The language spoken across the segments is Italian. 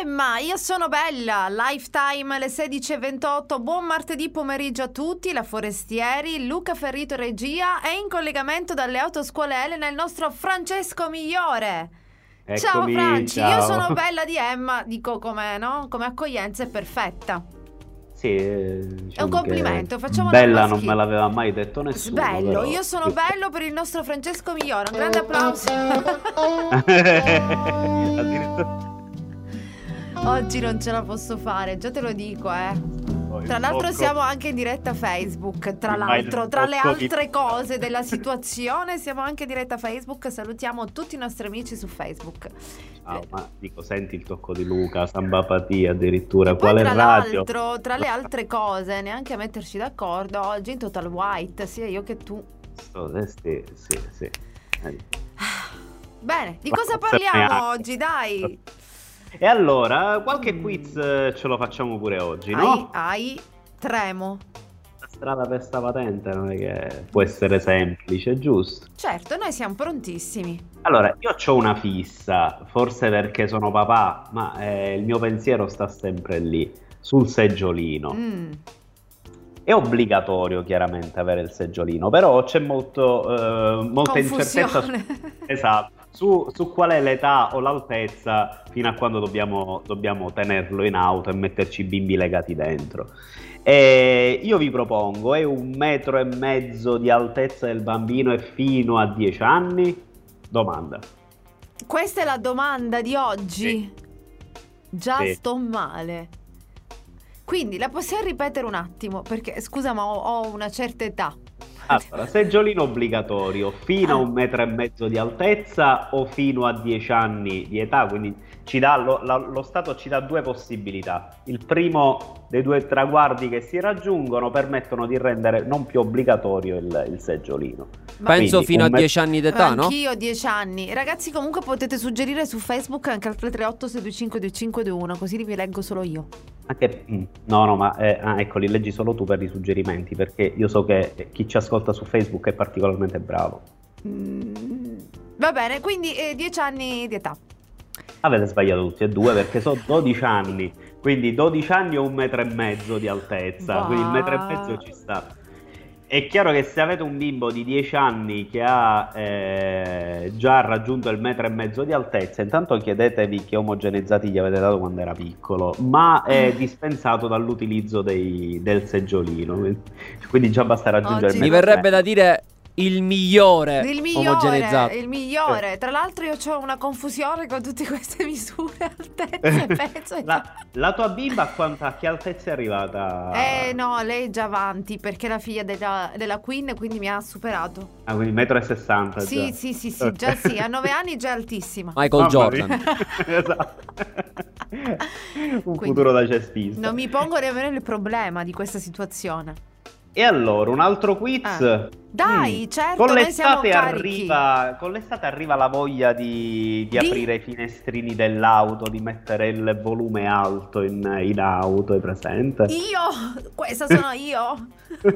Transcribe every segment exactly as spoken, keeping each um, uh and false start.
Emma, io sono Bella, Lifetime alle sedici e ventotto, buon martedì pomeriggio a tutti, la Forestieri, Luca Ferrito regia e in collegamento dalle autoscuole Elena il nostro Francesco Migliore. Eccomi, ciao Franci, ciao. Io sono Bella di Emma, dico come, no? Come accoglienza è perfetta. Sì, eh, diciamo è un complimento, facciamo Bella una non me l'aveva mai detto nessuno. Bello, però... io sono bello per il nostro Francesco Migliore, un grande applauso. Addirittura... Oggi non ce la posso fare, già te lo dico, eh. Oh, Tra l'altro tocco... siamo anche in diretta Facebook, tra l'altro, tra le altre cose della situazione siamo anche in diretta Facebook, salutiamo tutti i nostri amici su Facebook. Ah, ma dico, senti il tocco di Luca, Sambapatia addirittura, e quale poi, tra radio? l'altro, tra le altre cose, neanche a metterci d'accordo, oggi in Total White, sia io che tu. Oh, eh, sì, sì, sì. Eh. Bene, di cosa parliamo oggi, dai? E allora, qualche quiz ce lo facciamo pure oggi, no? Ai, ai, tremo. La strada per sta patente non è che può essere semplice, giusto? Certo, noi siamo prontissimi. Allora, io ho una fissa, forse perché sono papà, ma eh, il mio pensiero sta sempre lì, sul seggiolino. Mm. È obbligatorio chiaramente avere il seggiolino, però c'è molto, eh, molta incertezza su, esatto, su, su qual è l'età o l'altezza fino a quando dobbiamo, dobbiamo tenerlo in auto e metterci i bimbi legati dentro. E io vi propongo, è un metro e mezzo di altezza del bambino e fino a dieci anni? Domanda. Questa è la domanda di oggi. Sì. Già Sì. sto male. Quindi la possiamo ripetere un attimo? Perché scusa, ma ho, ho una certa età. Allora, seggiolino obbligatorio fino a un metro e mezzo di altezza o fino a dieci anni di età, quindi ci dà lo, la, lo Stato ci dà due possibilità. Il primo dei due traguardi che si raggiungono permettono di rendere non più obbligatorio il, il seggiolino. Ma penso quindi, fino a met- dieci anni d'età, no? Anch'io ho dieci anni. Ragazzi, comunque potete suggerire su Facebook anche al tre tre otto sei due cinque due cinque due uno, così vi leggo solo io. Anche, no, no, ma eh, ah, ecco, li leggi solo tu per i suggerimenti, perché io so che chi ci ascolta su Facebook è particolarmente bravo. Mm, va bene, quindi eh, dieci anni di età. Avete sbagliato tutti e due perché sono dodici anni, quindi dodici anni o un metro e mezzo di altezza, Bah. quindi il metro e mezzo ci sta. È chiaro che se avete un bimbo di dieci anni che ha eh, già raggiunto il metro e mezzo di altezza, intanto chiedetevi che omogenizzati gli avete dato quando era piccolo, ma è dispensato dall'utilizzo dei, del seggiolino, quindi già basta raggiungere Oggi il Mi metro e verrebbe mezzo. da dire il migliore, Il migliore, omogeneizzato. il migliore. Tra l'altro io ho una confusione con tutte queste misure, altezze, peso. La, la tua bimba a, quanta, a che altezza è arrivata? Eh no, lei è già avanti perché è la figlia della, della Queen, quindi mi ha superato. Ah, quindi un metro e sessanta Sì, già. sì, sì, sì, già sì, a nove anni già è altissima. Michael Mamma Jordan. mia. Esatto. Un Quindi futuro da cestista. non mi pongo nemmeno il problema di questa situazione. E allora, un altro quiz? Eh. Dai, certo, con noi siamo l'estate, carichi. arriva, con l'estate arriva la voglia di, di Di? aprire i finestrini dell'auto, di mettere il volume alto in, in auto, è presente? Io? Questa sono io?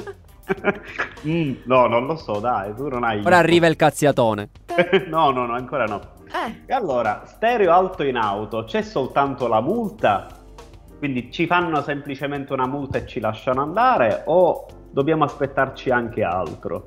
Mm, no, non lo so, dai, tu non hai... Ora arriva il cazziatone. No, no, no, ancora no. Eh, E allora, stereo alto in auto, c'è soltanto la multa? Quindi ci fanno semplicemente una multa e ci lasciano andare o dobbiamo aspettarci anche altro?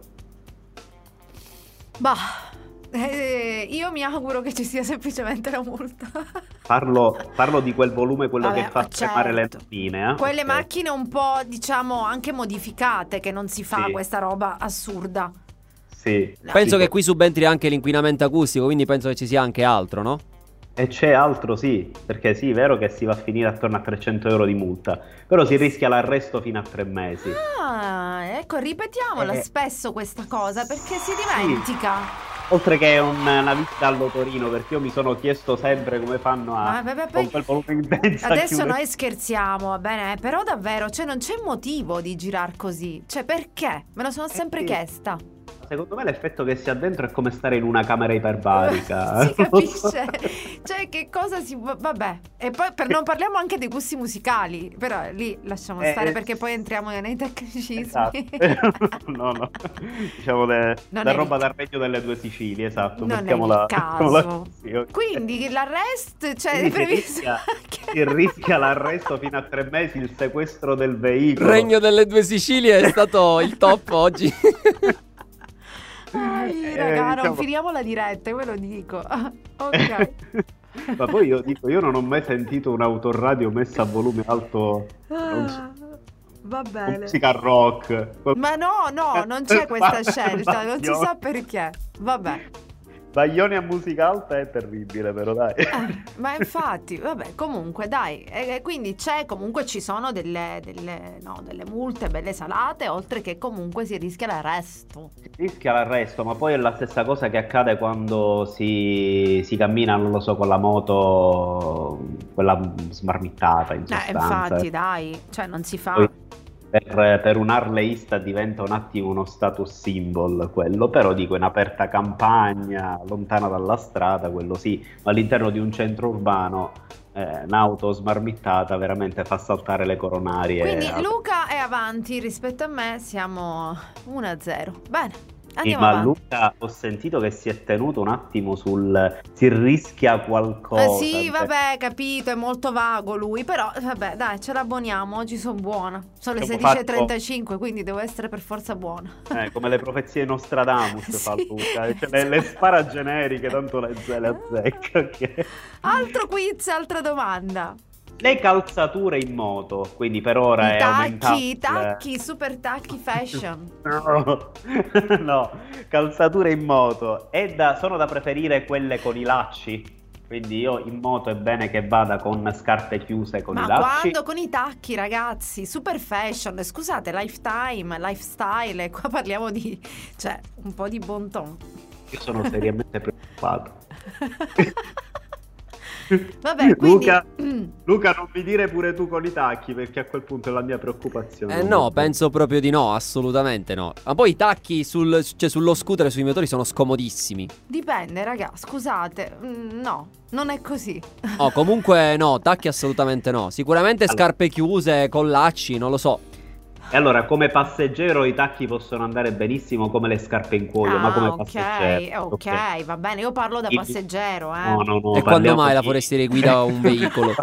bah, eh, io mi auguro che ci sia semplicemente la multa. Parlo, parlo di quel volume, quello Vabbè, che fa ma tremare le certo. notine, eh? Quelle Ok. macchine un po', diciamo, anche modificate, che non si fa Sì. questa roba assurda. Sì. Penso Tipo- che qui subentri anche l'inquinamento acustico, quindi penso che ci sia anche altro, no? E c'è altro, sì, perché sì, è vero che si va a finire attorno a trecento euro di multa, però si rischia l'arresto fino a tre mesi. Ah, ecco, ripetiamola Eh. spesso questa cosa, perché si dimentica. Oltre che un, una visita all'otorino, perché io mi sono chiesto sempre come fanno a Ah, vabbè, poi- con quel volume intenso a Adesso chiudere. noi scherziamo, va bene? Però davvero, cioè non c'è motivo di girar così. Cioè, perché? Me lo sono sempre sì. chiesta. Secondo me l'effetto che si ha dentro è come stare in una camera iperbarica. Si capisce. Cioè, che cosa si... Vabbè. E poi per non parliamo anche dei gusti musicali. Però lì lasciamo Eh, stare eh, perché poi entriamo nei tecnicismi. Esatto. No, no. Diciamo le, Non la è roba il- dal regno delle due Sicilie, esatto. Non è mettiamola, il caso. mettiamola così, ok. Quindi l'arrest, cioè, è Quindi si previsto rischia- anche... si rischia l'arresto fino a tre mesi, il sequestro del veicolo. Il Regno delle Due Sicilie è stato il top oggi. Ai, Eh, raga, non diciamo- finiamo la diretta, ve lo dico. Ok. Ma poi io dico, io non ho mai sentito un'autoradio messa a volume alto, non so, Ah, va con bene. musica rock. Ma no, no, non c'è questa scelta, non si Baglioni. sa perché. Vabbè. Baglioni a musica alta è terribile, però dai. Eh, ma infatti, vabbè, comunque dai, e, e quindi c'è, comunque ci sono delle, delle, no, delle multe belle salate, oltre che comunque si rischia l'arresto. Si rischia l'arresto, ma poi è la stessa cosa che accade quando si, si cammina, non lo so, con la moto, quella smarmittata in Eh, sostanza. infatti, dai, cioè non si fa. Poi per, per un harleista diventa un attimo uno status symbol quello, però dico in aperta campagna, lontana dalla strada, quello sì, ma all'interno di un centro urbano eh, un'auto smarmittata veramente fa saltare le coronarie. Quindi a- Luca è avanti rispetto a me, siamo uno a zero. Bene, Sì, andiamo ma avanti. Luca ho sentito che si è tenuto un attimo sul si rischia qualcosa. Eh sì, cioè, vabbè, capito, è molto vago lui, però vabbè, dai, ce l'abboniamo, oggi sono buona. Sono le Abbiamo sedici e trentacinque, quindi devo essere per forza buona. eh, come le profezie Nostradamus Sì, fa Luca, cioè, le, le esatto. spara generiche, tanto le, le azzecca. ok. Altro quiz, altra domanda. Le calzature in moto, quindi per ora I è aumentato. tacchi, i il- tacchi, super tacchi fashion. No, no, calzature in moto. È da- sono da preferire quelle con i lacci. Quindi io in moto è bene che vada con scarpe chiuse con Ma i lacci. quando con i tacchi, ragazzi, super fashion, scusate, lifetime, lifestyle, qua parliamo di, cioè, un po' di bon ton. Io sono seriamente preoccupato. Vabbè, quindi Luca, mm, Luca, non mi dire pure tu con i tacchi, perché a quel punto è la mia preoccupazione. Eh no, penso proprio di no, assolutamente no. Ma poi i tacchi sul, cioè, sullo scooter e sui motori sono scomodissimi. dipende, raga, scusate, mm, no, non è così. Oh, comunque no, tacchi assolutamente no. Sicuramente Allora. scarpe chiuse, con lacci, non lo so. E allora, come passeggero i tacchi possono andare benissimo come le scarpe in cuoio, ma Ah, come ok, passeggero. ok, va bene, io parlo da Il- passeggero, eh. No, no, no, E quando parliamo mai la di- forestiere guida un veicolo?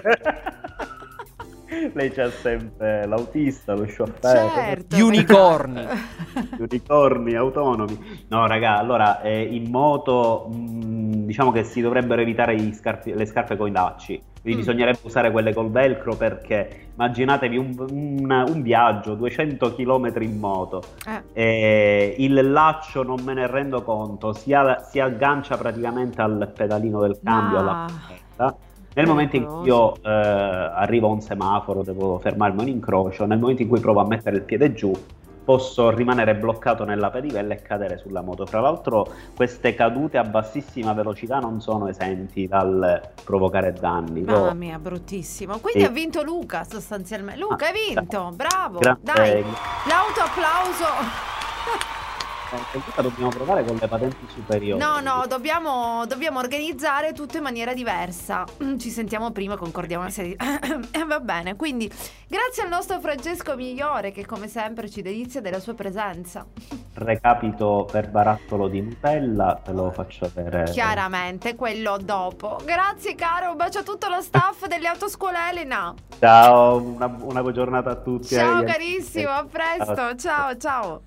Lei c'ha sempre l'autista, lo chauffeur, Certo. Gli unicorni. gli unicorni autonomi. No, raga, allora eh, in moto mh, diciamo che si dovrebbero evitare gli scarpi- le scarpe con i lacci. Quindi Mm. bisognerebbe usare quelle col velcro, perché immaginatevi un, un- un viaggio, duecento chilometri in moto. Eh, E il laccio, non me ne rendo conto, si, a- si aggancia praticamente al pedalino del cambio, alla Ma- bicicletta. Nel momento in cui io eh, arrivo a un semaforo, devo fermarmi a un incrocio, nel momento in cui provo a mettere il piede giù, posso rimanere bloccato nella pedivella e cadere sulla moto. Fra l'altro queste cadute a bassissima velocità non sono esenti dal provocare danni. Io- mamma mia, bruttissimo. Quindi Sì. ha vinto Luca sostanzialmente. Luca, Ah, hai vinto, bravo. Grazie. Dai, l'autoapplauso. Eh, Luca, dobbiamo provare con le patenti superiori. No, no, dobbiamo, dobbiamo organizzare tutto in maniera diversa. Mm, Ci sentiamo prima, concordiamo una serie di... Eh, Va bene, quindi grazie al nostro Francesco Migliore che come sempre ci delizia della sua presenza. Recapito per barattolo di Nutella, te lo faccio vedere. Chiaramente, quello dopo. Grazie caro, un bacio a tutto lo staff delle autoscuole Elena. Ciao, una, una buona giornata a tutti. Ciao eh. carissimo, a presto, ciao ciao.